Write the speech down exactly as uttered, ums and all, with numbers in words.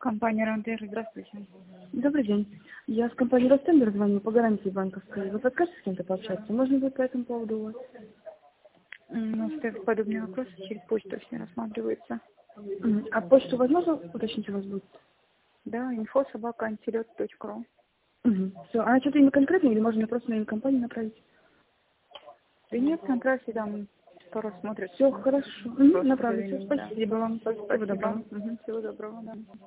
Компания Рантер, здравствуйте. Добрый день. Я с компании Ростендер звоню по гарантии банковской. Вы подскажете с кем-то пообщаться? Можно будет по этому поводу у вас? У нас стоят подобные вопросы через почту все рассматриваются. Мгм. А почту возможно уточнить у вас будет? Да, инфо собака антилет точка ру. Все. А что-то имя конкретное или можно просто на имя компании направить? Да нет, направьте, да, мы скоро смотрят. Все хорошо. Просто Направлю. Всё, заявление, да. спасибо вам. Всего Спасибо. доброго. Мгм, всего доброго, да.